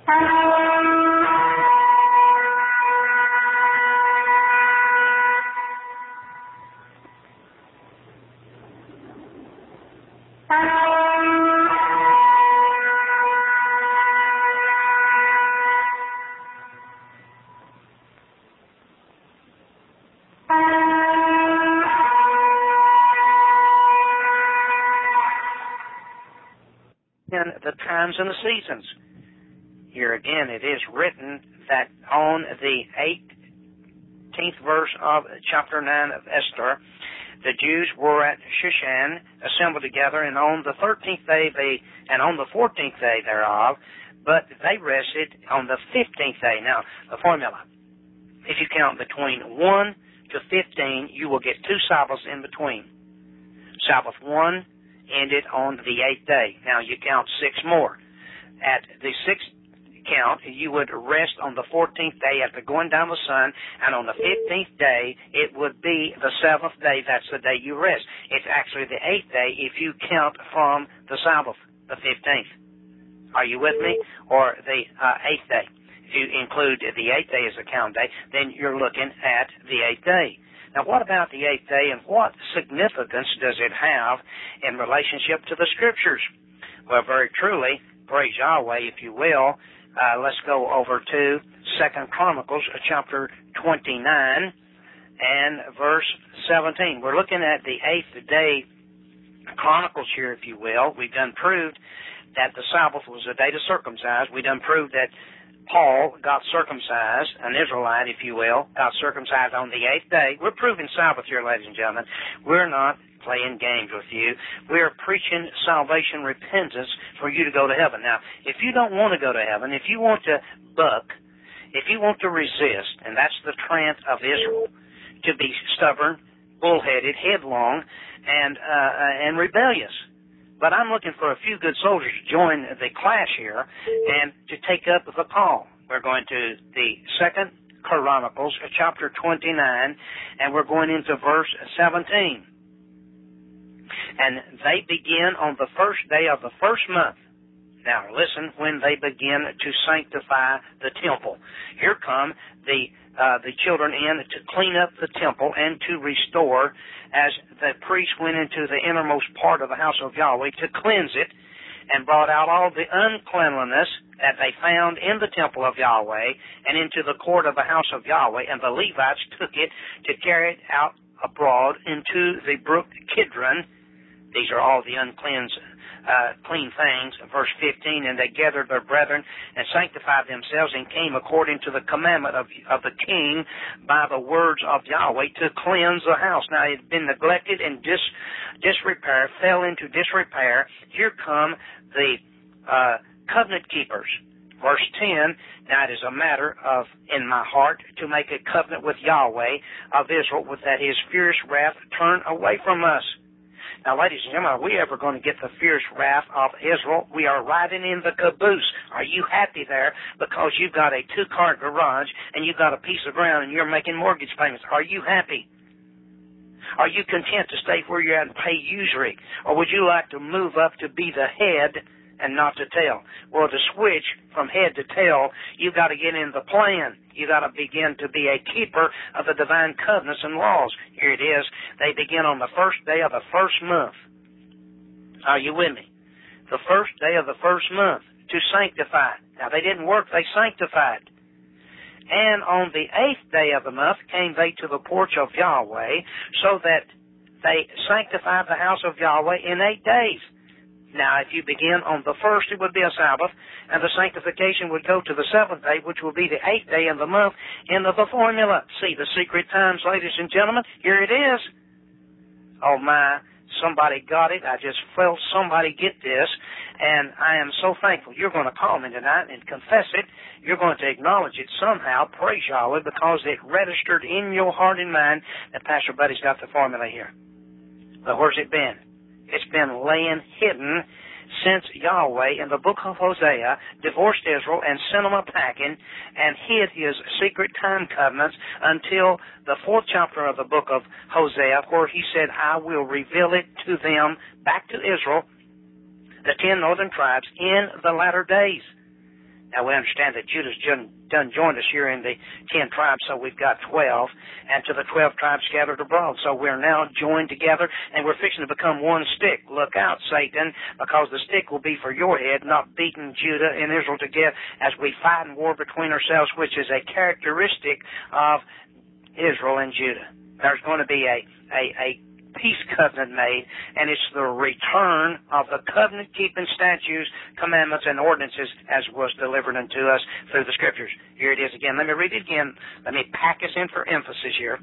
The times and the seasons. Here again, it is written that on the 18th verse of chapter 9 of Esther, the Jews were at Shushan, assembled together, and on the 13th day and on the 14th day thereof, but they rested on the 15th day. Now, the formula, if you count between 1 to 15, you will get 2 Sabbaths in between. Sabbath 1 ended on the 8th day. Now you count 6 more. At the 6th count, you would rest on the 14th day after going down the sun, and on the 15th day, it would be the 7th day. That's the day you rest. It's actually the 8th day if you count from the Sabbath, the 15th. Are you with me? Or the 8th day. If you include the 8th day as a count day, then you're looking at the 8th day. Now, what about the 8th day, and what significance does it have in relationship to the Scriptures? Well, very truly, praise Yahweh, if you will. Let's go over to 2 Chronicles chapter 29 and verse 17. We're looking at the 8th day Chronicles here, if you will. We've done proved that the Sabbath was a day to circumcise. We done proved that Paul got circumcised, an Israelite, if you will, got circumcised on the 8th day. We're proving Sabbath here, ladies and gentlemen. We're not playing games with you. We're preaching salvation, repentance for you to go to heaven. Now, if you don't want to go to heaven, if you want to buck, if you want to resist, and that's the trend of Israel, to be stubborn, bullheaded, headlong, and rebellious. But I'm looking for a few good soldiers to join the class here and to take up the call. We're going to the 2 Chronicles, chapter 29, and we're going into verse 17. And they begin on the first day of the first month. Now, listen, when they begin to sanctify the temple. Here come the children in to clean up the temple and to restore, as the priest went into the innermost part of the house of Yahweh to cleanse it and brought out all the uncleanliness that they found in the temple of Yahweh and into the court of the house of Yahweh, and the Levites took it to carry it out abroad into the brook Kidron. These are all the clean things. Verse 15, and they gathered their brethren and sanctified themselves and came according to the commandment of the king by the words of Yahweh to cleanse the house. Now, it had been neglected and disrepair, fell into disrepair. Here come the covenant keepers. Verse 10, now it is a matter of, in my heart, to make a covenant with Yahweh of Israel, with that his fierce wrath turn away from us. Now, ladies and gentlemen, are we ever going to get the fierce wrath of Israel? We are riding in the caboose. Are you happy there because you've got a 2-car garage and you've got a piece of ground and you're making mortgage payments? Are you happy? Are you content to stay where you're at and pay usury? Or would you like to move up to be the head and not to tail? Well, to switch from head to tail, you've got to get in the plan. You've got to begin to be a keeper of the divine covenants and laws. Here it is. They begin on the first day of the first month. Are you with me? The first day of the first month to sanctify. Now, they didn't work. They sanctified. And on the 8th day of the month came they to the porch of Yahweh, so that they sanctified the house of Yahweh in 8 days. Now, if you begin on the first, it would be a Sabbath, and the sanctification would go to the 7th day, which will be the 8th day of the month, into the formula. See the secret times, ladies and gentlemen? Here it is. Oh, my, somebody got it. I just felt somebody get this, and I am so thankful. You're going to call me tonight and confess it. You're going to acknowledge it somehow, praise Yahweh, because it registered in your heart and mind that Pastor Buddy's got the formula here. But where's it been? It's been laying hidden since Yahweh in the book of Hosea divorced Israel and sent them a packing and hid his secret time covenants until the 4th chapter of the book of Hosea, where he said, I will reveal it to them, back to Israel, the 10 northern tribes, in the latter days. Now, we understand that Judah's done joined us here in the 10 tribes, so we've got 12, and to the 12 tribes scattered abroad. So we're now joined together, and we're fixing to become one stick. Look out, Satan, because the stick will be for your head, not beating Judah and Israel together as we fight and war between ourselves, which is a characteristic of Israel and Judah. There's going to be a peace covenant made, and it's the return of the covenant-keeping statutes, commandments, and ordinances as was delivered unto us through the Scriptures. Here it is again. Let me read it again. Let me pack us in for emphasis here.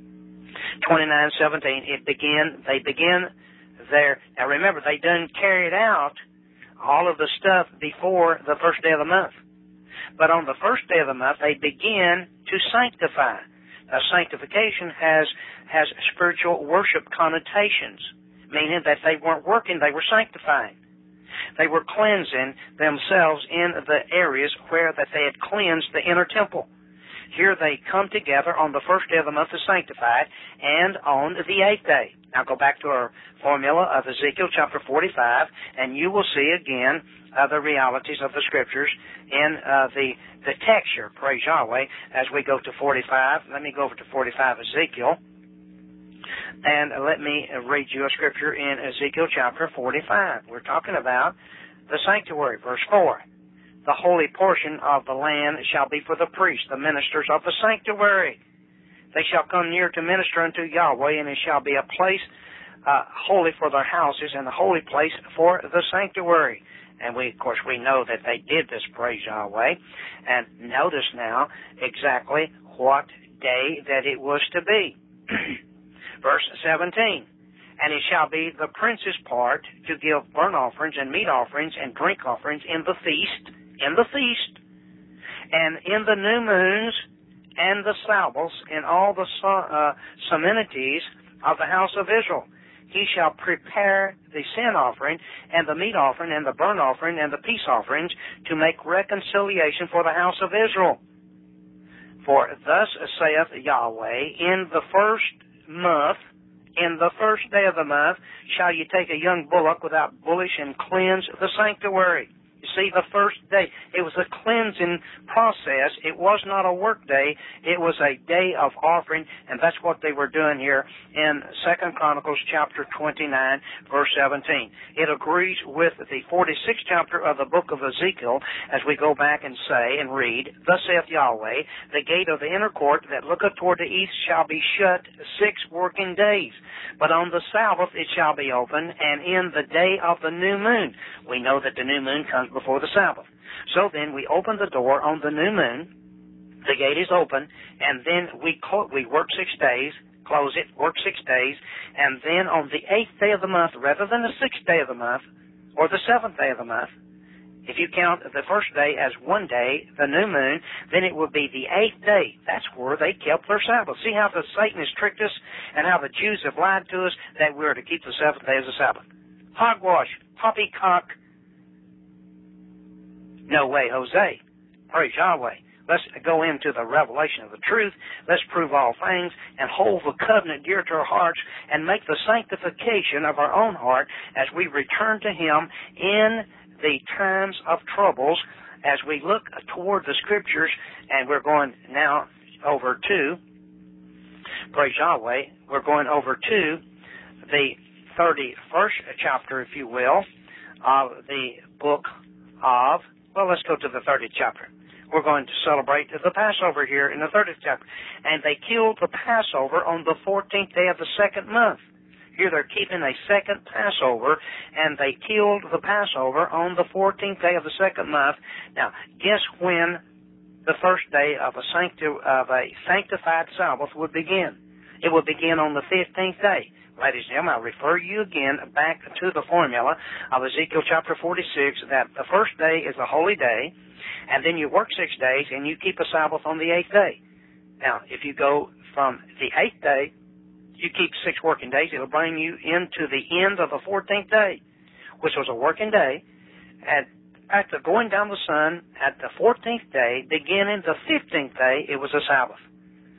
29:17. They begin there. Now remember, they done carried out all of the stuff before the first day of the month. But on the first day of the month, they begin to sanctify. Sanctification has spiritual worship connotations, meaning that they weren't working, they were sanctifying. They were cleansing themselves in the areas where that they had cleansed the inner temple. Here they come together on the first day of the month to sanctify it, and on the 8th day. Now go back to our formula of Ezekiel chapter 45, and you will see again the realities of the Scriptures in the text here, praise Yahweh, as we go to 45. Let me go over to 45 Ezekiel, and let me read you a Scripture in Ezekiel chapter 45. We're talking about the sanctuary, verse 4. The holy portion of the land shall be for the priests, the ministers of the sanctuary. They shall come near to minister unto Yahweh, and it shall be a place holy for their houses, and a holy place for the sanctuary. And of course, we know that they did this, praise Yahweh. And notice now exactly what day that it was to be. Verse 17. And it shall be the prince's part to give burnt offerings and meat offerings and drink offerings in the feast, and in the new moons and the Sabbaths, and all the solemnities of the house of Israel. He shall prepare the sin offering, and the meat offering, and the burnt offering, and the peace offerings, to make reconciliation for the house of Israel. For thus saith Yahweh, in the first month, in the first day of the month, shall you take a young bullock without blemish, and cleanse the sanctuary. You see, the first day, it was a cleansing process. It was not a work day. It was a day of offering, and that's what they were doing here in 2 Chronicles chapter 29, verse 17. It agrees with the 46th chapter of the book of Ezekiel as we go back and say and read, Thus saith Yahweh, the gate of the inner court that looketh toward the east shall be shut 6 working days. But on the Sabbath it shall be open, and in the day of the new moon. We know that the new moon comes before the Sabbath. So then we open the door on the new moon, the gate is open, and then we work 6 days, close it, work 6 days, and then on the 8th day of the month, rather than the 6th day of the month, or the 7th day of the month, if you count the first day as one day, the new moon, then it would be the 8th day. That's where they kept their Sabbath. See how Satan has tricked us and how the Jews have lied to us that we are to keep the 7th day as a Sabbath. Hogwash, poppycock, no way, Jose. Praise Yahweh. Let's go into the revelation of the truth. Let's prove all things and hold the covenant dear to our hearts and make the sanctification of our own heart as we return to Him in the times of troubles as we look toward the Scriptures. And we're going now over to, praise Yahweh, we're going over to the 31st chapter, if you will, of the book of, well, let's go to the 30th chapter. We're going to celebrate the Passover here in the 30th chapter. And they killed the Passover on the 14th day of the 2nd month. Here they're keeping a second Passover, and they killed the Passover on the 14th day of the 2nd month. Now, guess when the first day of a sanctified Sabbath would begin? It would begin on the 15th day. Ladies and gentlemen, I'll refer you again back to the formula of Ezekiel chapter 46, that the first day is a holy day, and then you work 6 days, and you keep a Sabbath on the 8th day. Now, if you go from the 8th day, you keep 6 working days, it'll bring you into the end of the 14th day, which was a working day. At the going down the sun, at the 14th day, beginning the 15th day, it was a Sabbath.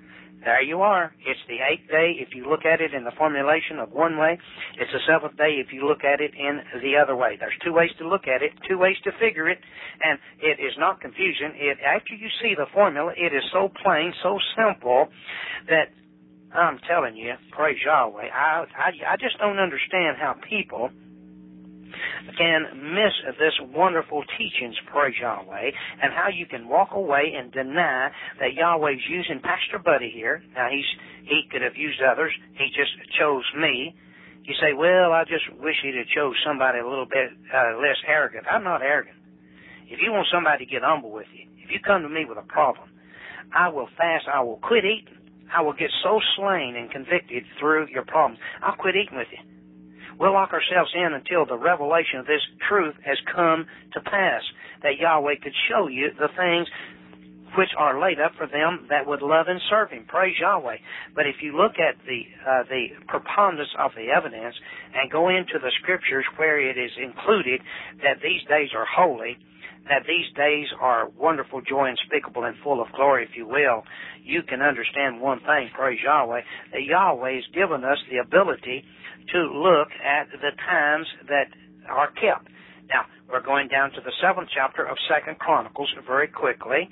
There you are. It's the 8th day if you look at it in the formulation of one way. It's the 7th day if you look at it in the other way. There's two ways to look at it, two ways to figure it, and it is not confusion. After you see the formula, it is so plain, so simple that I'm telling you, praise Yahweh. I just don't understand how people can miss this wonderful teachings, praise Yahweh, and how you can walk away and deny that Yahweh's using Pastor Buddy here. Now, he could have used others. He just chose me. You say, well, I just wish he'd have chose somebody a little bit less arrogant. I'm not arrogant. If you want somebody to get humble with you, if you come to me with a problem, I will fast, I will quit eating. I will get so slain and convicted through your problems. I'll quit eating with you. We'll lock ourselves in until the revelation of this truth has come to pass, that Yahweh could show you the things which are laid up for them that would love and serve Him. Praise Yahweh. But if you look at the preponderance of the evidence and go into the Scriptures where it is included that these days are holy, that these days are wonderful, joy, unspeakable, and full of glory, if you will, you can understand one thing, praise Yahweh, that Yahweh has given us the ability to look at the times that are kept. Now, we're going down to the 7th chapter of 2 Chronicles very quickly,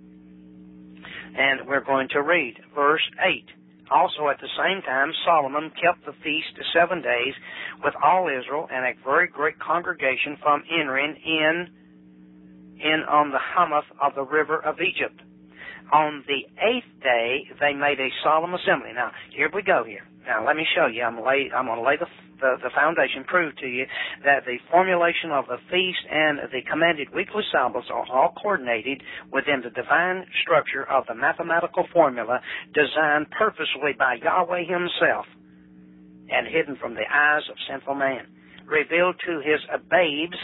and we're going to read verse 8. Also at the same time, Solomon kept the feast 7 days with all Israel and a very great congregation from entering in on the Hamath of the river of Egypt. On the 8th day, they made a solemn assembly. Now, here we go here. Now, let me show you. I'm going to lay the foundation, prove to you that the formulation of the feast and the commanded weekly Sabbaths are all coordinated within the divine structure of the mathematical formula designed purposely by Yahweh Himself and hidden from the eyes of sinful man, revealed to His babes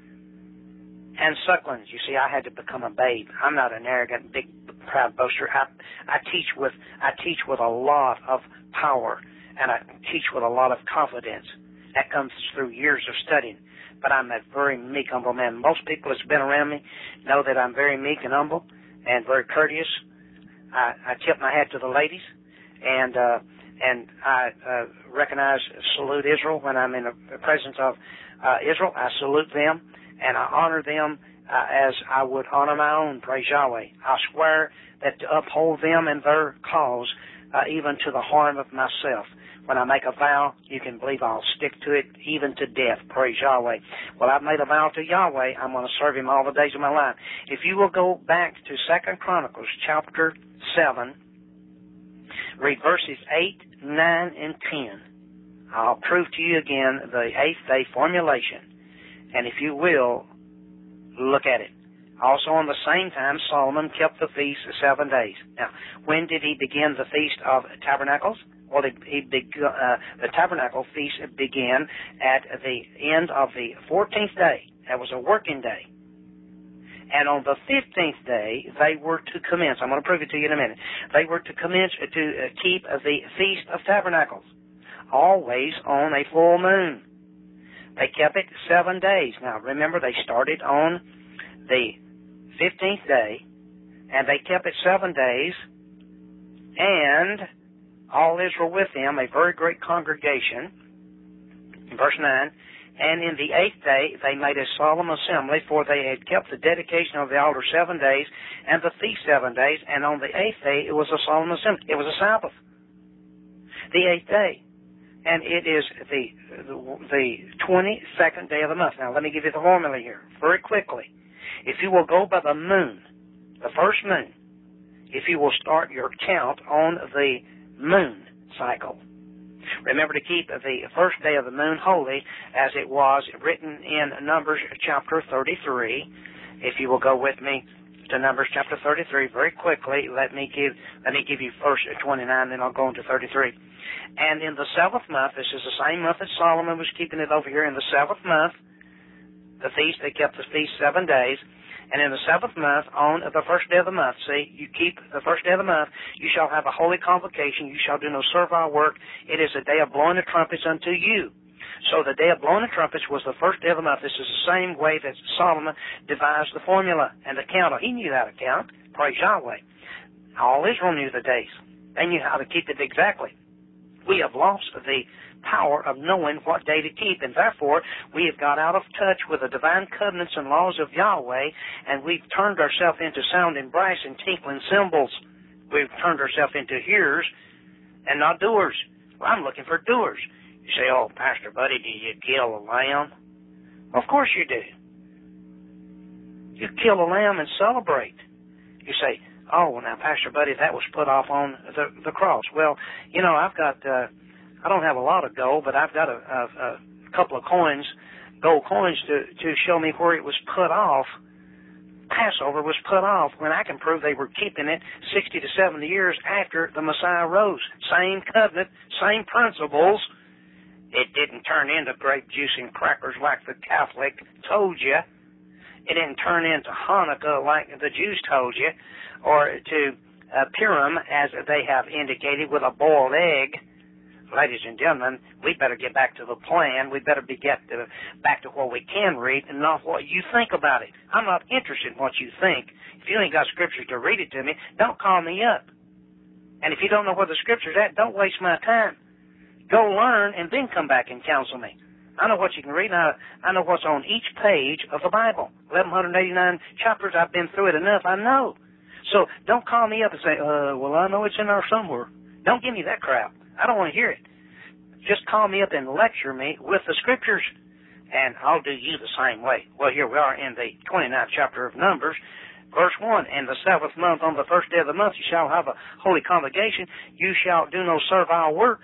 and sucklings. You see, I had to become a babe. I'm not an arrogant, big, proud boaster. I teach with a lot of power, and I teach with a lot of confidence. That comes through years of studying. But I'm a very meek, humble man. Most people that's been around me know that I'm very meek and humble and very courteous. I tip my hat to the ladies, and I recognize, salute Israel when I'm in the presence of Israel. I salute them. And I honor them as I would honor my own, praise Yahweh. I swear that to uphold them and their cause, even to the harm of myself. When I make a vow, you can believe I'll stick to it even to death, praise Yahweh. Well, I've made a vow to Yahweh. I'm going to serve Him all the days of my life. If you will go back to 2 Chronicles chapter 7, read verses 8, 9, and 10. I'll prove to you again the 8th day formulation. And if you will, look at it. Also on the same time, Solomon kept the feast 7 days. Now, when did he begin the Feast of Tabernacles? Well, the Tabernacle Feast began at the end of the 14th day. That was a working day. And on the 15th day, they were to commence. I'm going to prove it to you in a minute. They were to commence to keep the Feast of Tabernacles, always on a full moon. They kept it 7 days. Now, remember, they started on the 15th day, and they kept it 7 days, and all Israel with them, a very great congregation. Verse 9, and in the 8th day they made a solemn assembly, for they had kept the dedication of the altar 7 days, and the feast 7 days, and on the 8th day it was a solemn assembly. It was a Sabbath. The 8th day. And it is the 22nd day of the month. Now, let me give you the formula here very quickly. If you will go by the moon, the first moon, if you will start your count on the moon cycle, remember to keep the first day of the moon holy, as it was written in Numbers chapter 33. If you will go with me to Numbers chapter 33 very quickly, let me give you first 29, then I'll go into 33. And in the 7th month, this is the same month that Solomon was keeping it over here, in the 7th month, the feast, they kept the feast 7 days, and in the 7th month, on the first day of the month, see, you keep the first day of the month, you shall have a holy convocation, you shall do no servile work, it is a day of blowing the trumpets unto you. So the day of blowing the trumpets was the first day of the month. This is the same way that Solomon devised the formula and the count. He knew how to count, praise Yahweh. All Israel knew the days. They knew how to keep it exactly. We have lost the power of knowing what day to keep, and therefore we have got out of touch with the divine covenants and laws of Yahweh, and we've turned ourselves into sounding brass and tinkling cymbals. We've turned ourselves into hearers and not doers. Well, I'm looking for doers. You say, oh, Pastor Buddy, do you kill a lamb? Of course you do. You kill a lamb and celebrate. You say, oh, well, now, Pastor Buddy, that was put off on the cross. Well, you know, I've got, I don't have a lot of gold, but I've got a couple of coins, gold coins, to show me where it was put off. Passover was put off when I can prove they were keeping it 60 to 70 years after the Messiah rose. Same covenant, same principles. It didn't turn into grape juice and crackers like the Catholic told you. It didn't turn into Hanukkah like the Jews told you, or to Purim, as they have indicated, with a boiled egg. Ladies and gentlemen, we better get back to the plan. We better back to what we can read and not what you think about it. I'm not interested in what you think. If you ain't got Scripture to read it to me, don't call me up. And if you don't know where the Scripture's at, don't waste my time. Go learn and then come back and counsel me. I know what you can read. I know what's on each page of the Bible. 1,189 chapters. I've been through it enough. I know. So don't call me up and say, well, I know it's in there somewhere. Don't give me that crap. I don't want to hear it. Just call me up and lecture me with the Scriptures, and I'll do you the same way. Well, here we are in the 29th chapter of Numbers, verse 1. In the seventh month, on the first day of the month, you shall have a holy convocation. You shall do no servile work.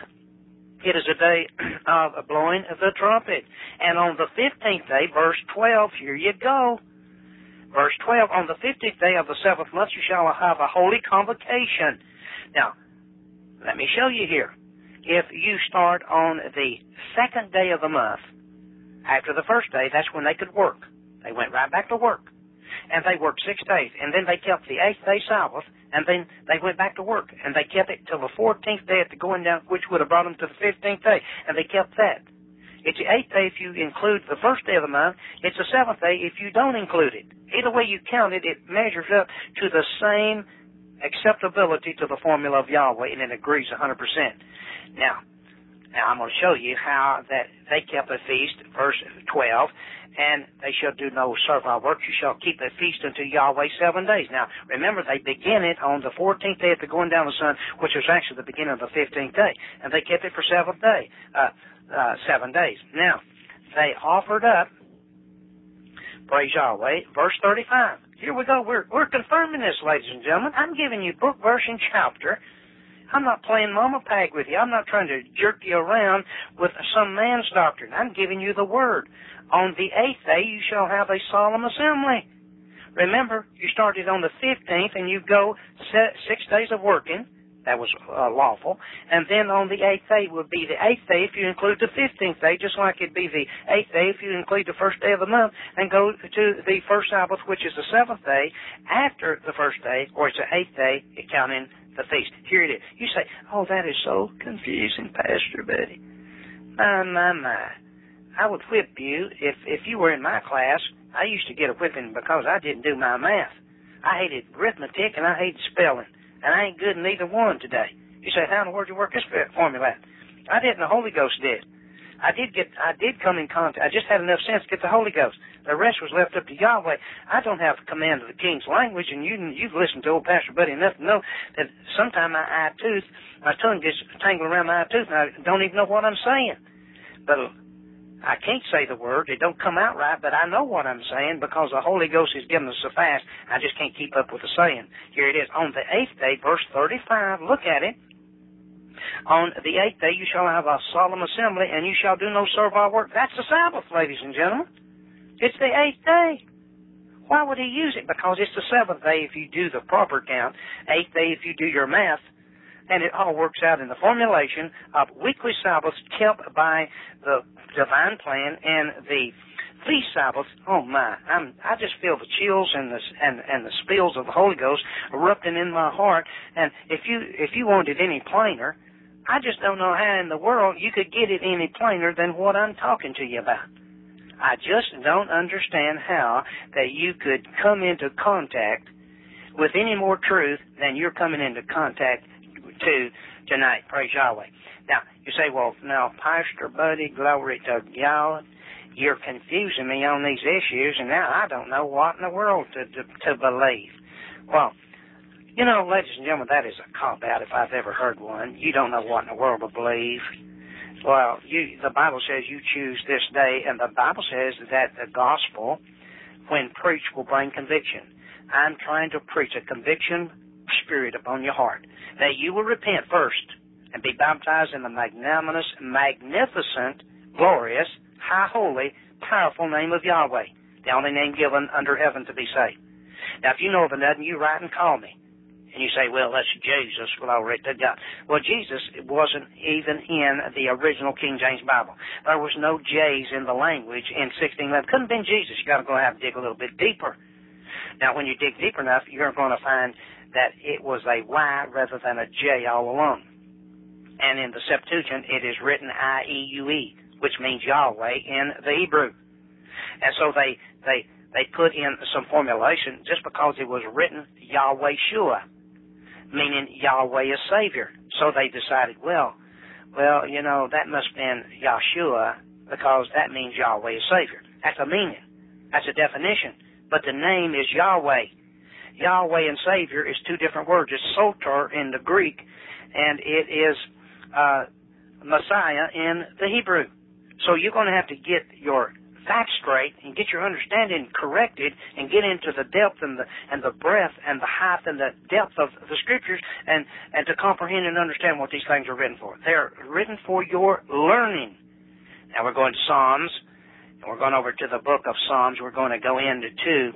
It is a day of blowing of the trumpet. And on the 15th day, verse 12, here you go. Verse 12, on the 15th day of the seventh month, you shall have a holy convocation. Now, let me show you here. If you start on the second day of the month, after the first day, that's when they could work. They went right back to work. And they worked 6 days. And then they kept the 8th day Sabbath, and then they went back to work. And they kept it till the 14th day at the going down, which would have brought them to the 15th day. And they kept that. It's the 8th day if you include the first day of the month. It's the 7th day if you don't include it. Either way you count it, it measures up to the same acceptability to the formula of Yahweh, and it agrees 100%. Now I'm going to show you how that they kept a feast, verse 12, and they shall do no servile work. You shall keep a feast unto Yahweh 7 days. Now, remember, they begin it on the 14th day at the going down of the sun, which was actually the beginning of the 15th day, and they kept it for 7 days. Now, they offered up, praise Yahweh, verse 35. Here we go. We're confirming this, ladies and gentlemen. I'm giving you book, verse, and chapter. I'm not playing mama pag with you. I'm not trying to jerk you around with some man's doctrine. I'm giving you the word. On the 8th day, you shall have a solemn assembly. Remember, you started on the 15th, and you go 6 days of working. That was lawful. And then on the 8th day would be the 8th day if you include the 15th day, just like it'd be the 8th day if you include the first day of the month and go to the first Sabbath, which is the 7th day, after the first day, or it's the 8th day, counting the feast. Here it is. You say, oh, that is so confusing, Pastor Buddy. My. I would whip you if you were in my class. I used to get a whipping because I didn't do my math. I hated arithmetic and I hated spelling. And I ain't good in either one today. You say, how in the world did you work this formula out? I didn't. The Holy Ghost did. I did come in contact. I just had enough sense to get the Holy Ghost. The rest was left up to Yahweh. I don't have command of the King's language, and you've listened to old Pastor Buddy enough to know that sometimes my tongue gets tangled around my eye tooth, and I don't even know what I'm saying. But I can't say the word. It don't come out right, but I know what I'm saying because the Holy Ghost is giving us so fast, I just can't keep up with the saying. Here it is. On the 8th day, verse 35, look at it. On the 8th day you shall have a solemn assembly, and you shall do no servile work. That's the Sabbath, ladies and gentlemen. It's the 8th day. Why would he use it? Because it's the 7th day if you do the proper count, 8th day if you do your math, and it all works out in the formulation of weekly Sabbaths kept by the divine plan and the feast Sabbaths. Oh my! I just feel the chills and the spills of the Holy Ghost erupting in my heart. And if you wanted any plainer, I just don't know how in the world you could get it any plainer than what I'm talking to you about. I just don't understand how that you could come into contact with any more truth than you're coming into contact to tonight. Praise Yahweh. Now, you say, well, now, Pastor Buddy, glory to God, you're confusing me on these issues, and now I don't know what in the world to believe. Well, you know, ladies and gentlemen, that is a cop-out if I've ever heard one. You don't know what in the world to believe. Well, the Bible says you choose this day, and the Bible says that the gospel, when preached, will bring conviction. I'm trying to preach a conviction spirit upon your heart, that you will repent first and be baptized in the magnanimous, magnificent, glorious, high, holy, powerful name of Yahweh, the only name given under heaven to be saved. Now, if you know of another, you write and call me. And you say, well, that's Jesus, glory to God. Well, Jesus wasn't even in the original King James Bible. There was no J's in the language in 1611. Couldn't have been Jesus. You got to go have to dig a little bit deeper. Now, when you dig deeper enough, you're going to find that it was a Y rather than a J all along. And in the Septuagint, it is written I-E-U-E, which means Yahweh in the Hebrew. And so they put in some formulation just because it was written Yahweh Shua, meaning Yahweh is Savior. So they decided, well, you know, that must have been Yahshua because that means Yahweh is Savior. That's a meaning. That's a definition. But the name is Yahweh. Yahweh and Savior is two different words. It's soter in the Greek, and it is Messiah in the Hebrew. So you're going to have to get your facts straight and get your understanding corrected and get into the depth and the breadth and the height and the depth of the Scriptures and to comprehend and understand what these things are written for. They're written for your learning. Now we're going to Psalms, and we're going over to the book of Psalms. We're going to go into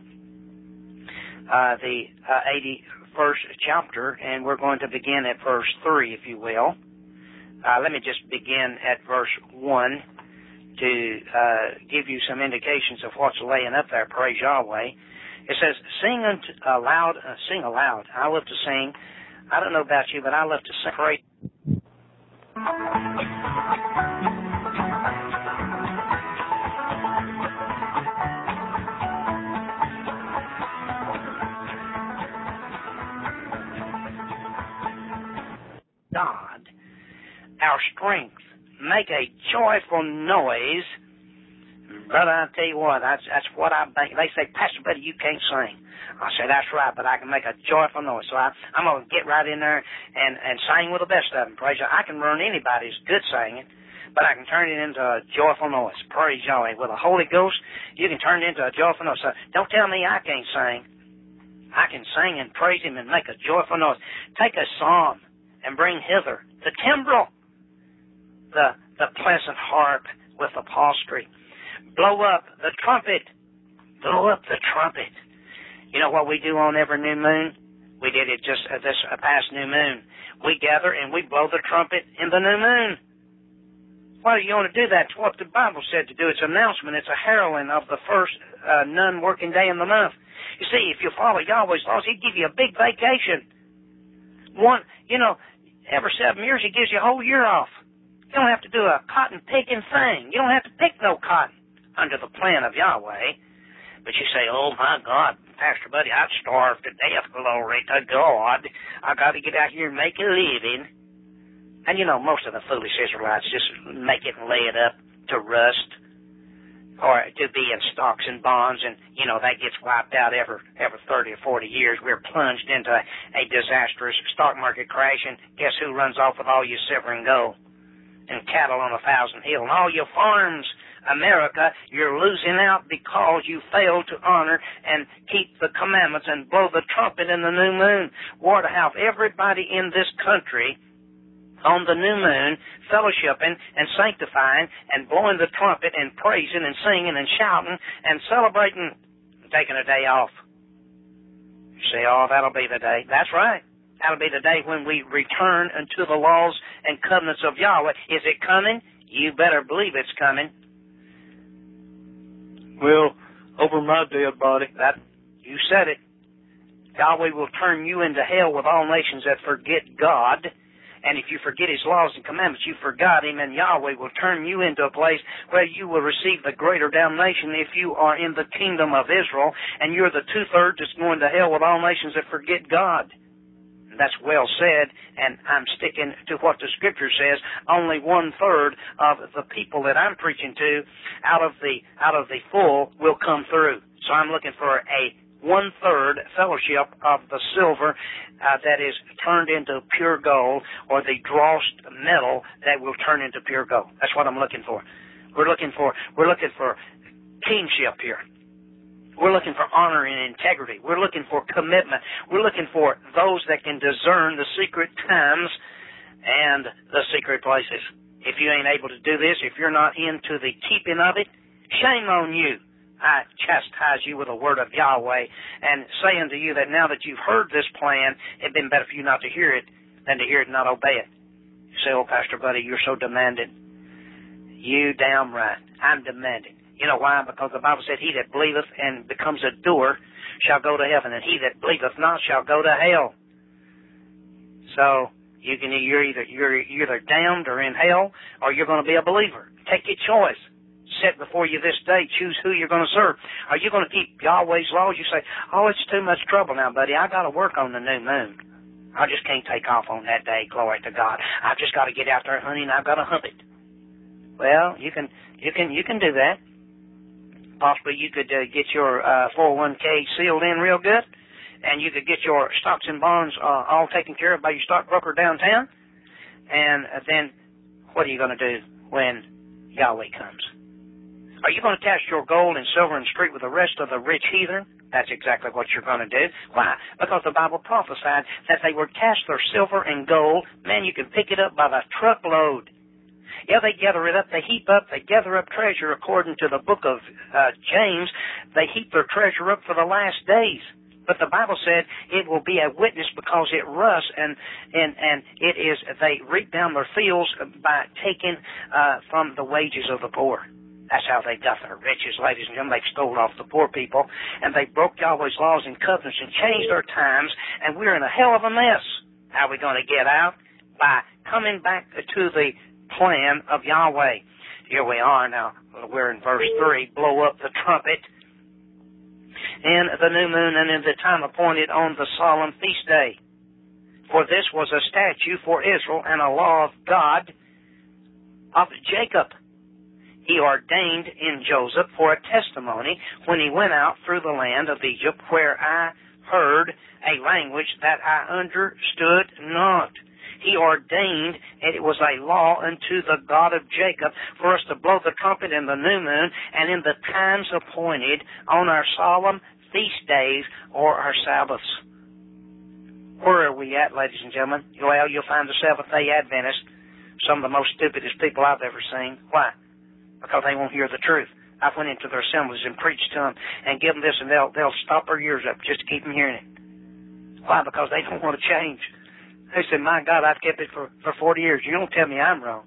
the 81st chapter, and we're going to begin at verse 3, if you will. Let me just begin at verse 1 to give you some indications of what's laying up there. Praise Yahweh. It says, sing aloud. I love to sing. I don't know about you, but I love to sing. Praise. God, our strength. Make a joyful noise. Brother, I tell you what, that's what I think. They say, Pastor Buddy, you can't sing. I say, that's right, but I can make a joyful noise. So I'm going to get right in there and sing with the best of them. Praise God. I can learn anybody's good singing, but I can turn it into a joyful noise. Praise Yahweh. With the Holy Ghost, you can turn it into a joyful noise. So don't tell me I can't sing. I can sing and praise Him and make a joyful noise. Take a psalm and bring hither the timbrel, the pleasant harp with upholstery. Blow up the trumpet. Blow up the trumpet. You know what we do on every new moon? We did it just this past new moon. We gather and we blow the trumpet in the new moon. Why do you want to do that? It's what the Bible said to do. It's an announcement. It's a heralding of the first non-working day in the month. You see, if you follow Yahweh's laws, He'd give you a big vacation. Every 7 years He gives you a whole year off. You don't have to do a cotton picking thing. You don't have to pick no cotton under the plan of Yahweh. But you say, oh my God, Pastor Buddy, I'd starve to death, glory to God. I got to get out here and make a living. And you know, most of the foolish Israelites just make it and lay it up to rust or to be in stocks and bonds, and you know, that gets wiped out every 30 or 40 years. We're plunged into a disastrous stock market crash, and guess who runs off with all your silver and gold? And cattle on 1,000 hills, and all your farms, America, you're losing out because you failed to honor and keep the commandments and blow the trumpet in the new moon. We're to have everybody in this country on the new moon fellowshipping and sanctifying and blowing the trumpet and praising and singing and shouting and celebrating and taking a day off. You say, oh, that'll be the day. That's right. That'll be the day when we return unto the laws and covenants of Yahweh. Is it coming? You better believe it's coming. Well, over my dead body. That you said it. Yahweh will turn you into hell with all nations that forget God. And if you forget His laws and commandments, you forgot Him, and Yahweh will turn you into a place where you will receive the greater damnation if you are in the kingdom of Israel, and you're the 2/3 that's going to hell with all nations that forget God. that's well said, and I'm sticking to what the Scripture says. Only 1/3 of the people that I'm preaching to out of the full will come through. So I'm looking for a 1/3 fellowship of the silver that is turned into pure gold, or the dross metal that will turn into pure gold. That's what I'm looking for. We're looking for kingship here. We're looking for honor and integrity. We're looking for commitment. We're looking for those that can discern the secret times and the secret places. If you ain't able to do this, if you're not into the keeping of it, shame on you. I chastise you with the word of Yahweh, and say unto you that now that you've heard this plan, it'd been better for you not to hear it than to hear it and not obey it. You say, oh, Pastor Buddy, you're so demanding. You damn right. I'm demanding. You know why? Because the Bible said, he that believeth and becomes a doer shall go to heaven, and he that believeth not shall go to hell. So you're either damned or in hell, or you're going to be a believer. Take your choice. Set before you this day. Choose who you're going to serve. Are you going to keep Yahweh's laws? You say, oh, it's too much trouble now, buddy. I got to work on the new moon. I just can't take off on that day. Glory to God. I've just got to get out there, honey, and I've got to hump it. Well, you can do that. Possibly you could get your 401k sealed in real good, and you could get your stocks and bonds all taken care of by your stockbroker downtown. And then what are you going to do when Yahweh comes? Are you going to cast your gold and silver in the street with the rest of the rich heathen? That's exactly what you're going to do. Why? Because the Bible prophesied that they would cast their silver and gold. Man, you can pick it up by the truckload. Yeah, they gather it up, they heap up, they gather up treasure according to the book of James. They heap their treasure up for the last days. But the Bible said it will be a witness because it rusts, and it is, they reap down their fields by taking from the wages of the poor. That's how they got their riches, ladies and gentlemen. They stole off the poor people, and they broke Yahweh's laws and covenants and changed their times, and we're in a hell of a mess. How are we going to get out? By coming back to the plan of Yahweh. Here we are now. We're in verse 3. Blow up the trumpet in the new moon and in the time appointed on the solemn feast day. For this was a statute for Israel and a law of God of Jacob. He ordained in Joseph for a testimony when he went out through the land of Egypt, where I heard a language that I understood not. He ordained, and it was a law unto the God of Jacob, for us to blow the trumpet in the new moon and in the times appointed on our solemn feast days or our Sabbaths. Where are we at, ladies and gentlemen? Well, you'll find the Seventh-day Adventists some of the most stupidest people I've ever seen. Why? Because they won't hear the truth. I went into their assemblies and preached to them and give them this, and they'll stop their ears up just to keep them hearing it. Why? Because they don't want to change. They said, my God, I've kept it for 40 years. You don't tell me I'm wrong.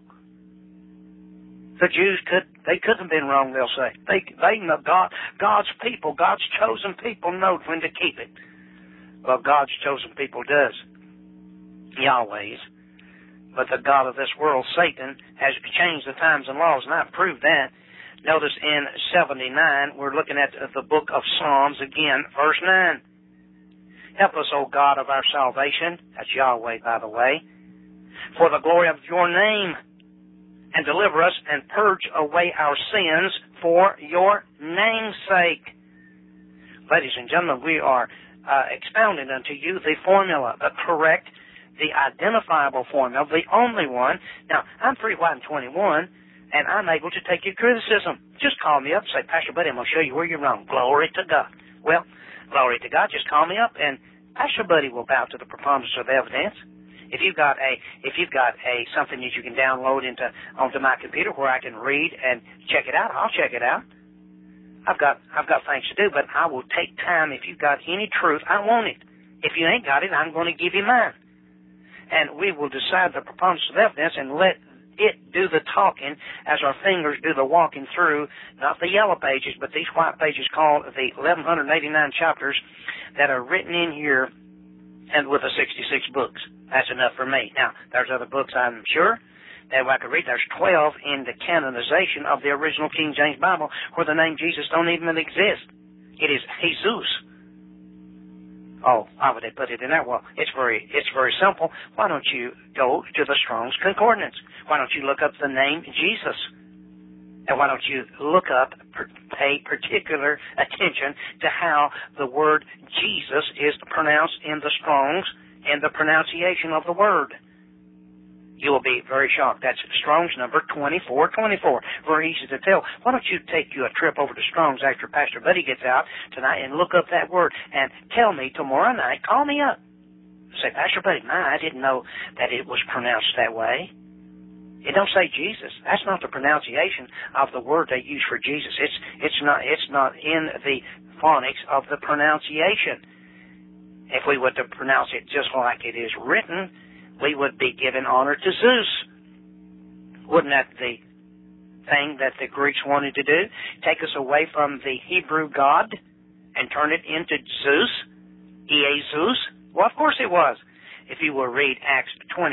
The Jews couldn't have been wrong, they'll say. They know God's people, God's chosen people know when to keep it. Well, God's chosen people does. Yahweh's. But the God of this world, Satan, has changed the times and laws, and I've proved that. Notice in 79, we're looking at the book of Psalms again, verse 9. Help us, O God of our salvation, that's Yahweh, by the way, for the glory of your name, and deliver us and purge away our sins for your name's sake. Ladies and gentlemen, we are expounding unto you the formula, the correct, the identifiable formula, the only one. Now, I'm 3 white and 21, and I'm able to take your criticism. Just call me up and say, Pastor Buddy, I'm going to show you where you're wrong. Glory to God. Well, glory to God. Just call me up, and Pastor Buddy will bow to the preponderance of evidence. If you've got something that you can download onto my computer where I can read and check it out, I'll check it out. I've got things to do, but I will take time. If you've got any truth, I want it. If you ain't got it, I'm going to give you mine. And we will decide the preponderance of evidence and let it do the talking as our fingers do the walking through, not the yellow pages, but these white pages called the 1,189 chapters that are written in here and with the 66 books. That's enough for me. Now, there's other books, I'm sure, that I could read. There's 12 in the canonization of the original King James Bible where the name Jesus don't even exist. It is Jesus. Oh, why would they put it in there? Well, it's very simple. Why don't you go to the Strong's Concordance? Why don't you look up the name Jesus? And why don't you look up, pay particular attention to how the word Jesus is pronounced in the Strong's and the pronunciation of the word? You will be very shocked. That's Strong's number 2424. Very easy to tell. Why don't you take you a trip over to Strong's after Pastor Buddy gets out tonight and look up that word and tell me tomorrow night, call me up. Say, Pastor Buddy, I didn't know that it was pronounced that way. It don't say Jesus. That's not the pronunciation of the word they use for Jesus. It's not in the phonics of the pronunciation. If we were to pronounce it just like it is written, we would be giving honor to Zeus. Wouldn't that the thing that the Greeks wanted to do? Take us away from the Hebrew God and turn it into Zeus? Zeus? Well, of course it was. If you will read Acts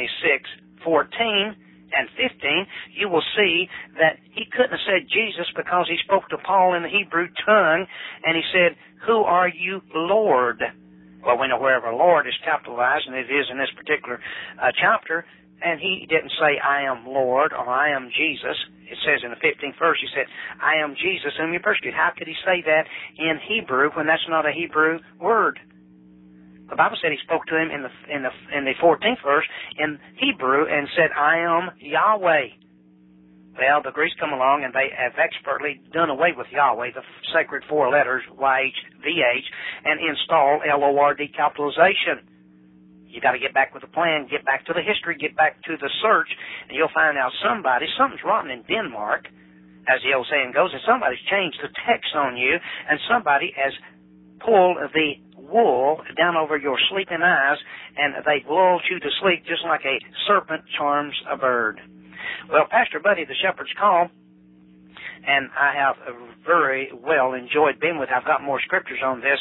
26:14 and 15, you will see that he couldn't have said Jesus because he spoke to Paul in the Hebrew tongue, and he said, "Who are you, Lord?" Well, we know wherever Lord is capitalized, and it is in this particular chapter, and he didn't say, "I am Lord," or "I am Jesus." It says in the 15th verse, he said, "I am Jesus whom you persecute." How could he say that in Hebrew when that's not a Hebrew word? The Bible said he spoke to him in the 14th verse in Hebrew and said, "I am Yahweh." Well, the Greeks come along and they have expertly done away with Yahweh, the sacred four letters, YHVH, and install LORD capitalization. You got to get back with the plan, get back to the history, get back to the search, and you'll find out something's rotten in Denmark, as the old saying goes, and somebody's changed the text on you, and somebody has pulled the wool down over your sleeping eyes, and they've lulled you to sleep just like a serpent charms a bird. Well, Pastor Buddy, the Shepherd's Call, and I have very well enjoyed being with. I've got more scriptures on this.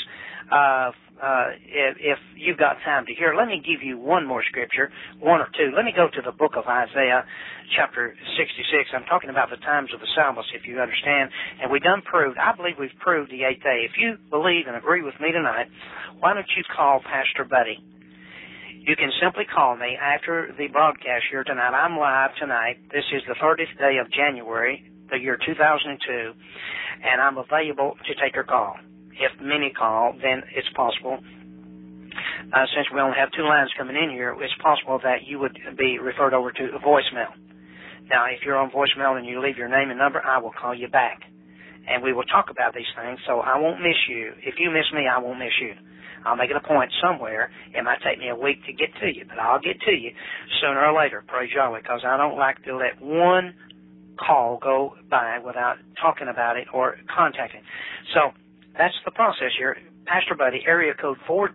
If you've got time to hear, let me give you one more scripture, one or two. Let me go to the book of Isaiah, chapter 66. I'm talking about the times of the Sabbath, if you understand. And I believe we've proved the eighth day. If you believe and agree with me tonight, why don't you call Pastor Buddy? You can simply call me after the broadcast here tonight. I'm live tonight. This is the 30th day of January, the year 2002, and I'm available to take your call. If many call, then it's possible. Since we only have two lines coming in here, it's possible that you would be referred over to voicemail. Now, if you're on voicemail and you leave your name and number, I will call you back, and we will talk about these things, so I won't miss you. If you miss me, I won't miss you. I'll make it a point somewhere. It might take me a week to get to you, but I'll get to you sooner or later, praise Yahweh, because I don't like to let one call go by without talking about it or contacting. So that's the process here. Pastor Buddy, area code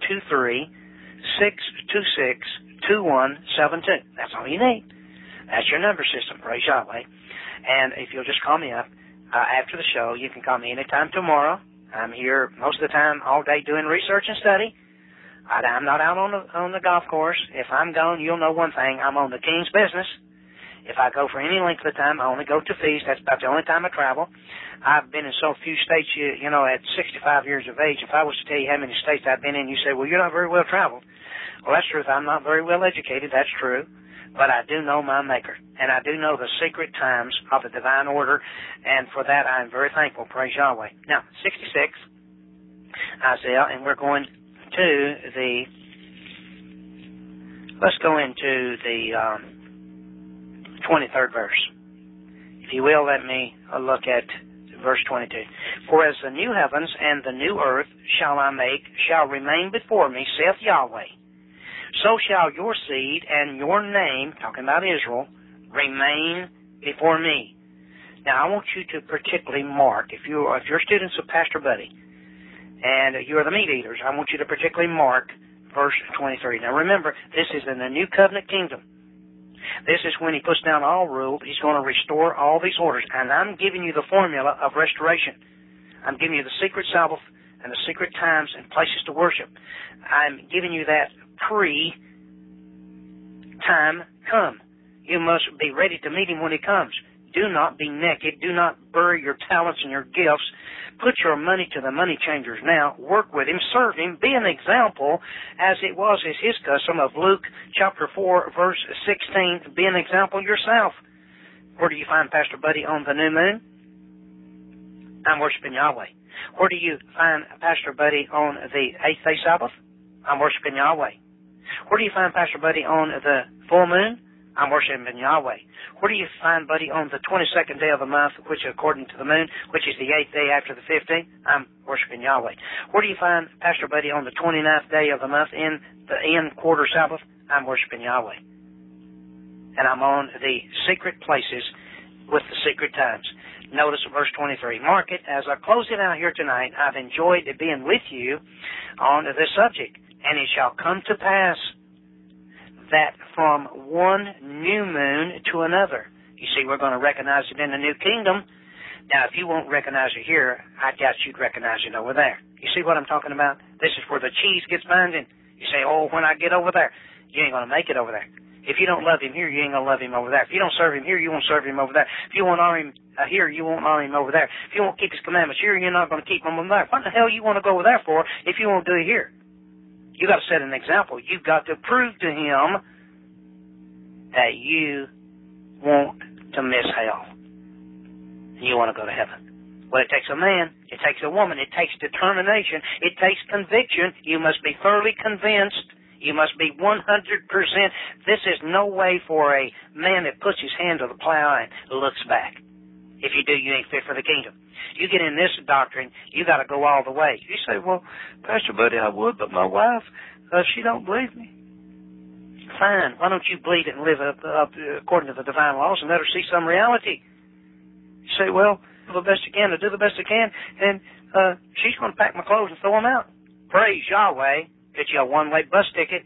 423-626-2172. That's all you need. That's your number system, praise Yahweh. And if you'll just call me up after the show, you can call me anytime tomorrow. I'm here most of the time, all day, doing research and study. I'm not out on the golf course. If I'm gone, you'll know one thing. I'm on the King's business. If I go for any length of time, I only go to feast. That's about the only time I travel. I've been in so few states, you know, at 65 years of age, if I was to tell you how many states I've been in, you say, well, you're not very well traveled. Well, that's true. I'm not very well educated. That's true. But I do know my Maker, and I do know the secret times of the divine order, and for that I am very thankful. Praise Yahweh. Now, 66, Isaiah, and we're going to let's go into the 23rd verse. If you will, let me look at verse 22. For as the new heavens and the new earth shall remain before me, saith Yahweh, so shall your seed and your name, talking about Israel, remain before me. Now, I want you to particularly mark, if you're students of Pastor Buddy, and you are the meat eaters, I want you to particularly mark verse 23. Now, remember, this is in the new covenant kingdom. This is when he puts down all rule. He's going to restore all these orders. And I'm giving you the formula of restoration. I'm giving you the secret Sabbath and the secret times and places to worship. I'm giving you that pre-time come. You must be ready to meet him when he comes. Do not be naked. Do not bury your talents and your gifts. Put your money to the money changers now. Work with him. Serve him. Be an example, as it was his custom of Luke chapter 4, verse 16. Be an example yourself. Where do you find Pastor Buddy on the new moon? I'm worshiping Yahweh. Where do you find Pastor Buddy on the 8th day Sabbath? I'm worshiping Yahweh. Where do you find Pastor Buddy on the full moon? I'm worshiping Yahweh. Where do you find Buddy on the 22nd day of the month, which according to the moon, which is the 8th day after the 15th? I'm worshiping Yahweh. Where do you find Pastor Buddy on the 29th day of the month in the end quarter Sabbath? I'm worshiping Yahweh. And I'm on the secret places with the secret times. Notice verse 23. Mark it, as I close it out here tonight, I've enjoyed being with you on this subject. And it shall come to pass that from one new moon to another. You see, we're going to recognize it in the new kingdom. Now, if you won't recognize it here, I doubt you'd recognize it over there. You see what I'm talking about? This is where the cheese gets binding. You say, oh, when I get over there, you ain't going to make it over there. If you don't love him here, you ain't going to love him over there. If you don't serve him here, you won't serve him over there. If you won't honor him here, you won't honor him over there. If you won't keep his commandments here, you're not going to keep them over there. What the hell you want to go over there for if you won't do it here? You got to set an example. You've got to prove to him that you want to miss hell. You want to go to heaven. Well, it takes a man. It takes a woman. It takes determination. It takes conviction. You must be thoroughly convinced. You must be 100%. This is no way for a man that puts his hand to the plow and looks back. If you do, you ain't fit for the kingdom. You get in this doctrine, you got to go all the way. You say, well, Pastor Buddy, I would, but my wife, she don't believe me. Fine. Why don't you believe it and live up according to the divine laws and let her see some reality? You say, well, do the best you can to do the best I can, and she's going to pack my clothes and throw them out. Praise Yahweh. Get you a one-way bus ticket.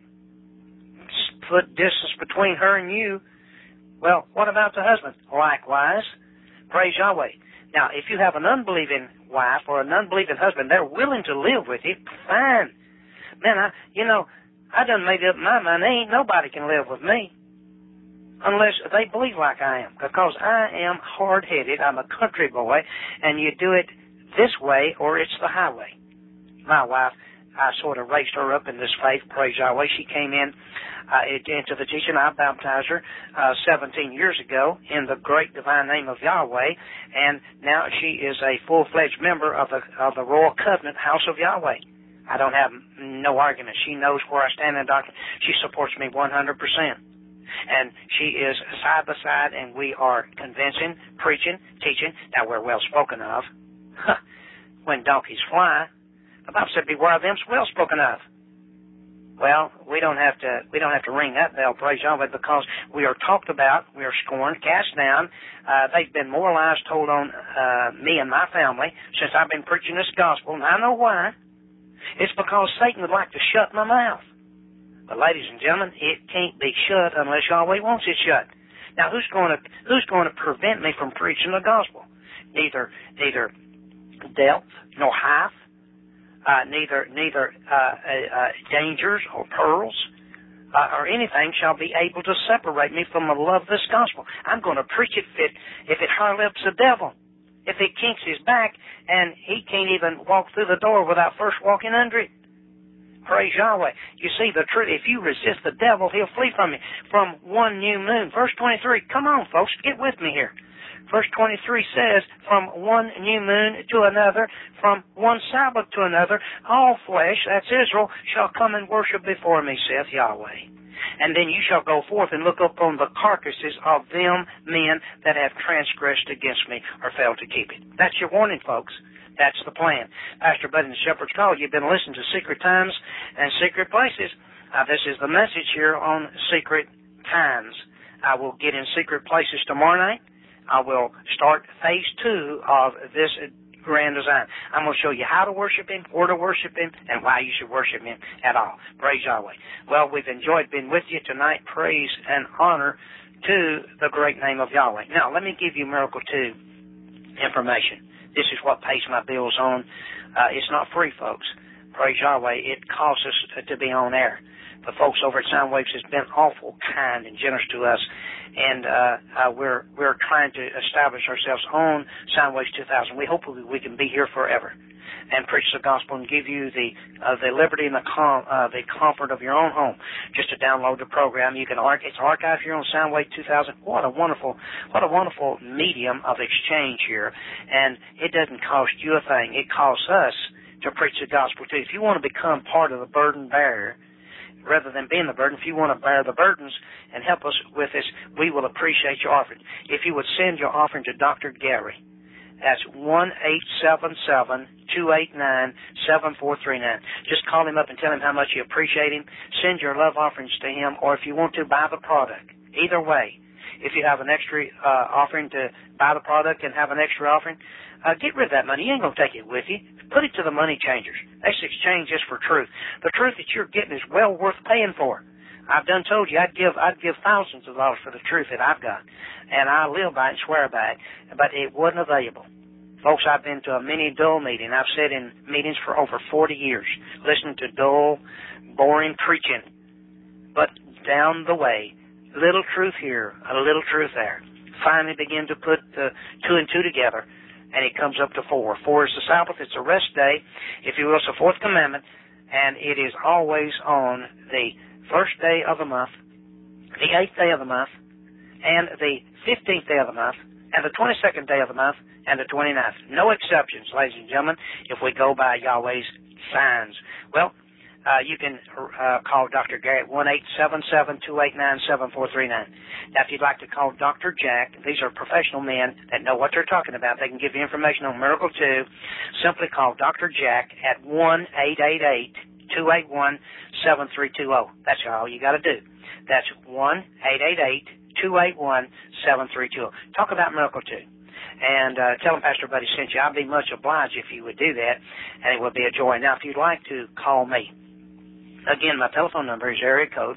Put distance between her and you. Well, what about the husband? Likewise. Praise Yahweh. Now, if you have an unbelieving wife or an unbelieving husband, they're willing to live with you, fine. Man, I done made up my mind. Ain't nobody can live with me unless they believe like I am, because I am hard-headed. I'm a country boy, and you do it this way or it's the highway. My wife, I sort of raised her up in this faith, praise Yahweh. She came into the teaching. I baptized her 17 years ago in the great divine name of Yahweh, and now she is a full-fledged member of the Royal Covenant House of Yahweh. I don't have no argument. She knows where I stand in doctrine. She supports me 100%. And she is side by side, and we are convincing, preaching, teaching. Now, we're well spoken of. When donkeys fly, the Bible said, beware of them well spoken of. Well, we don't have to ring that bell, praise Yahweh, because we are talked about, we are scorned, cast down. They've been more lies told on me and my family since I've been preaching this gospel, and I know why. It's because Satan would like to shut my mouth. But ladies and gentlemen, it can't be shut unless Yahweh wants it shut. Now, who's going to prevent me from preaching the gospel? Neither death nor height, neither dangers or perils or anything shall be able to separate me from the love of this gospel. I'm going to preach it if it high-lips the devil. If it kinks his back and he can't even walk through the door without first walking under it. Praise Yahweh. You see, the truth, if you resist the devil, he'll flee from you. From one new moon. Verse 23, come on, folks, get with me here. Verse 23 says, from one new moon to another, from one Sabbath to another, all flesh, that's Israel, shall come and worship before me, saith Yahweh. And then you shall go forth and look upon the carcasses of them men that have transgressed against me or failed to keep it. That's your warning, folks. That's the plan. Pastor Bud and the Shepherd's Call, you've been listening to Secret Times and Secret Places. This is the message here on Secret Times. I will get in Secret Places tomorrow night. I will start phase 2 of this grand design. I'm going to show you how to worship Him, where to worship Him, and why you should worship Him at all. Praise Yahweh. Well, we've enjoyed being with you tonight. Praise and honor to the great name of Yahweh. Now, let me give you Miracle 2 information. This is what pays my bills on. It's not free, folks. praise Yahweh, it costs us to be on air. The folks over at Soundwaves has been awful kind and generous to us, and we're trying to establish ourselves on Soundwaves 2000. We hope we can be here forever and preach the gospel and give you the liberty and the comfort of your own home. Just to download the program, you can it's archived here on Soundwave 2000. What a wonderful medium of exchange here, and it doesn't cost you a thing. It costs us to preach the gospel too. If you want to become part of the burden bearer, rather than being the burden, if you want to bear the burdens and help us with this, we will appreciate your offering. If you would send your offering to Dr. Gary, that's 1-877-289-7439. Just call him up and tell him how much you appreciate him. Send your love offerings to him, or if you want to, buy the product. Either way, if you have an extra offering to buy the product and have an extra offering, get rid of that money. You ain't going to take it with you. Put it to the money changers. Let's exchange this for truth. The truth that you're getting is well worth paying for. I've done told you I'd give thousands of dollars for the truth that I've got, and I live by it and swear by it, but it wasn't available. Folks, I've been to a mini dull meeting. I've sat in meetings for over 40 years, listening to dull, boring preaching. But down the way, little truth here, a little truth there. Finally begin to put the two and two together, and it comes up to 4. 4 is the Sabbath. It's a rest day, if you will. It's the fourth commandment, and it is always on the first day of the month, the 8th day of the month, and the 15th day of the month, and the 22nd day of the month, and the 29th. No exceptions, ladies and gentlemen, if we go by Yahweh's signs. Well, you can call Dr. Gary at 1-877-289-7439. Now, if you'd like to call Dr. Jack, these are professional men that know what they're talking about. They can give you information on Miracle 2. Simply call Dr. Jack at 1-888-281-7320. That's all you got to do. That's 1-888-281-7320. Talk about Miracle 2. And tell them Pastor Buddy sent you. I'd be much obliged if you would do that, and it would be a joy. Now, if you'd like to call me, again, my telephone number is area code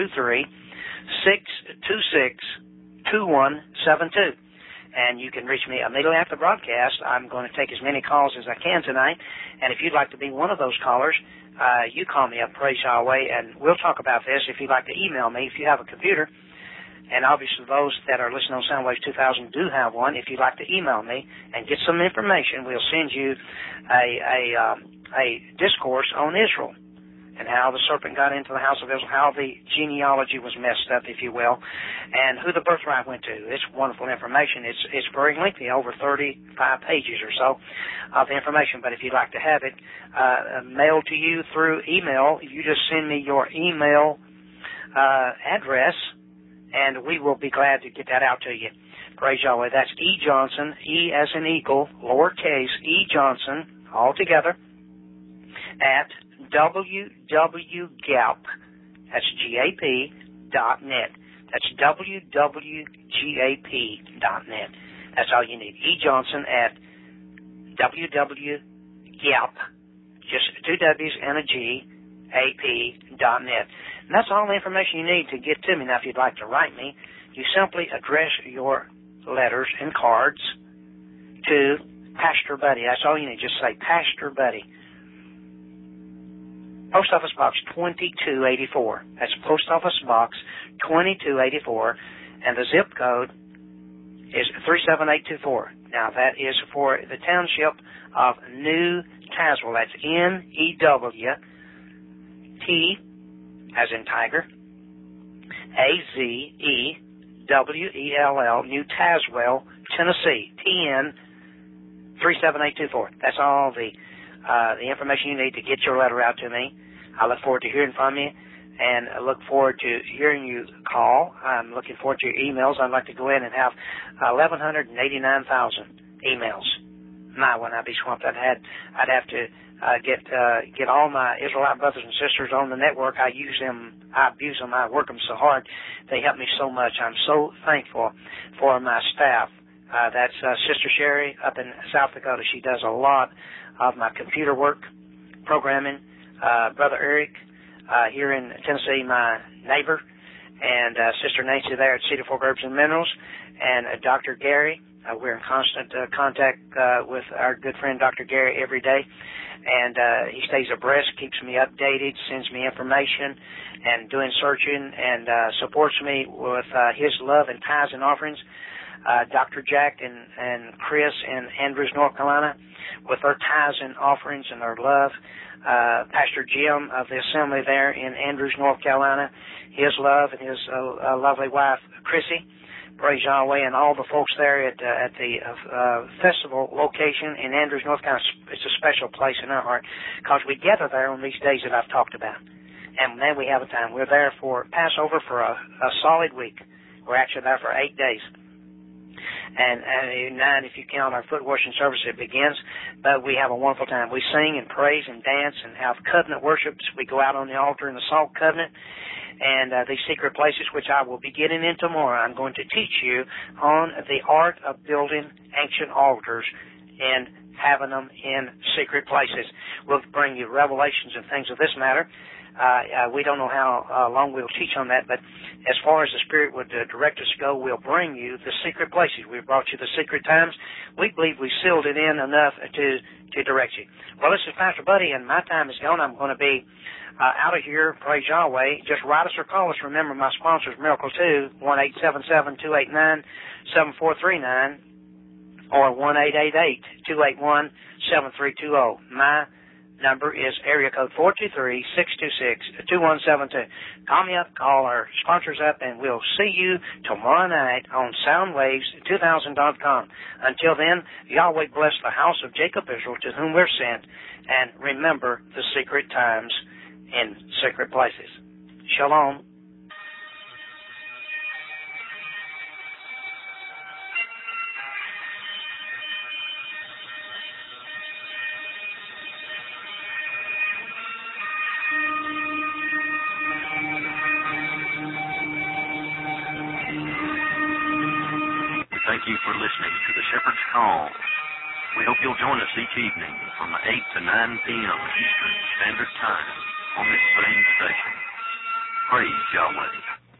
423-626-2172. And you can reach me immediately after the broadcast. I'm going to take as many calls as I can tonight. And if you'd like to be one of those callers, you call me up, praise Yahweh, and we'll talk about this. If you'd like to email me, if you have a computer, and obviously those that are listening on Soundwaves 2000 do have one. If you'd like to email me and get some information, we'll send you a discourse on Israel and how the serpent got into the house of Israel, how the genealogy was messed up, if you will, and who the birthright went to. It's wonderful information. It's very lengthy, over 35 pages or so of information. But if you'd like to have it mailed to you through email, you just send me your email address, and we will be glad to get that out to you. Praise Yahweh. That's E. Johnson, E as in eagle, lowercase, E. Johnson, all together, at www.gap, that's GAP.net. That's www.gap.net. That's all you need. E. Johnson at www.gap, just 2 W's and a G, AP.net. And that's all the information you need to get to me. Now, if you'd like to write me, you simply address your letters and cards to Pastor Buddy. That's all you need. Just say, Pastor Buddy. Post Office Box 2284. That's Post Office Box 2284. And the zip code is 37824. Now, that is for the township of New Tazewell. That's N-E-W-T, as in Tiger, A-Z-E-W-E-L-L, New Tazewell, Tennessee, TN 37824. That's all the information you need to get your letter out to me. I look forward to hearing from you, and I look forward to hearing you call. I'm looking forward to your emails. I'd like to go in and have 1,189,000 emails. My, when I'd be swamped, I'd have to get all my Israelite brothers and sisters on the network. I abuse them, I work them so hard. They help me so much. I'm so thankful for my staff. That's Sister Sherry up in South Dakota. She does a lot of my computer work, programming. Brother Eric here in Tennessee, my neighbor, and Sister Nancy there at Cedar Fork Herbs and Minerals, and Dr. Gary We're in constant contact with our good friend Dr. Gary every day, and he stays abreast, keeps me updated, sends me information, and doing searching, and supports me with his love and tithes and offerings. Dr. Jack and Chris in Andrews, North Carolina, with their tithes and offerings and their love. Pastor Jim of the assembly there in Andrews, North Carolina, his love, and his lovely wife, Chrissy. Praise Yahweh, and all the folks there at the festival location in Andrews, North Carolina. It's a special place in our heart because we gather there on these days that I've talked about. And then we have a time. We're there for Passover for a solid week. We're actually there for 8 days. And 9 if you count our foot washing service, it begins. But we have a wonderful time. We sing and praise and dance and have covenant worships. We go out on the altar in the salt covenant. And these secret places, which I will be getting in tomorrow, I'm going to teach you on the art of building ancient altars and having them in secret places. We'll bring you revelations and things of this matter. We don't know how long we'll teach on that, but as far as the Spirit would direct us to go, we'll bring you the secret places. We've brought you the secret times. We believe we sealed it in enough to direct you. Well, this is Pastor Buddy, and my time is gone. I'm going to be out of here. Praise Yahweh. Just write us or call us. Remember, my sponsors, Miracle 2, 1-877-289-7439 or 1-888-281-7320. My number is area code 423-626-2172. Call me up, call our sponsors up, and we'll see you tomorrow night on soundwaves2000.com. Until then, Yahweh bless the house of Jacob Israel, to whom we're sent, and remember the secret times in secret places. Shalom. Thank you for listening to the Shepherd's Call. We hope you'll join us each evening from 8 to 9 p.m. Eastern Standard Time on this same station. Praise Yahweh.